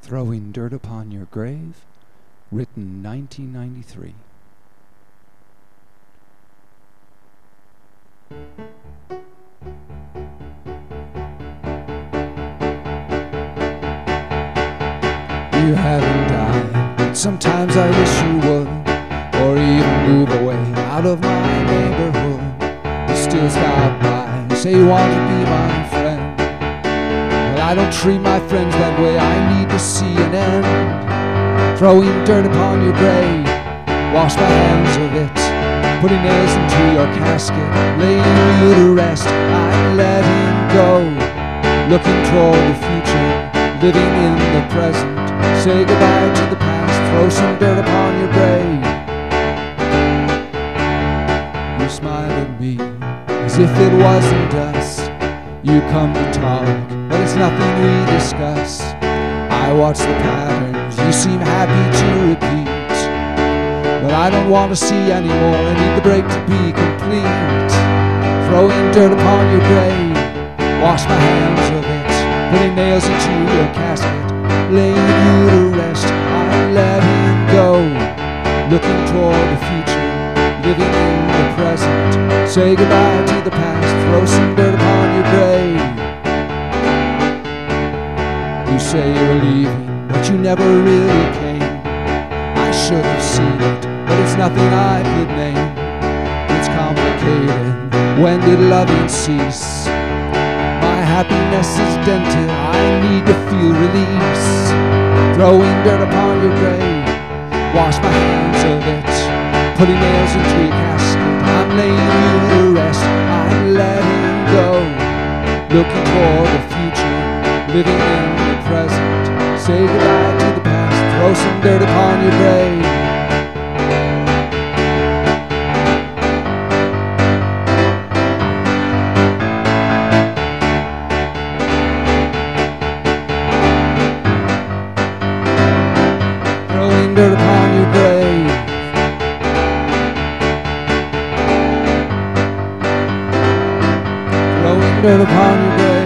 Throwing Dirt Upon Your Grave, written 1993. You haven't died, but sometimes I wish you would, or even move away out of my neighborhood. You still stop by, say you want to be my friend. Well, I don't treat my friends that way, I need to see an end. Throwing dirt upon your grave, wash my hands of it, putting nails into your casket, laying you to rest. I'm letting go, looking toward the future, living in the present. Say goodbye to the past, throw some dirt upon your grave. You smile at me as if it wasn't us. You come to talk, but it's nothing we discuss. I watch the patterns, you seem happy to repeat, but I don't want to see anymore, I need the break to be complete. Throwing dirt upon your grave, wash my hands of it, putting nails into your casket, laying you to rest. I'm letting go, looking toward the future, living in the present. Say goodbye to the past, throw some dirt upon your grave. You say you're leaving, but you never really came. I should have seen it, but it's nothing I could name. It's complicated, when did loving cease? My happiness is dented, I need to feel release. Throwing dirt upon your grave, wash my hands of it, putting nails into your casket. I'm laying you to rest, I'm letting go, looking toward the future, living in the present. Say goodbye to the past, throw some dirt upon your grave. Dirt upon your grave. Throwing dirt upon your grave.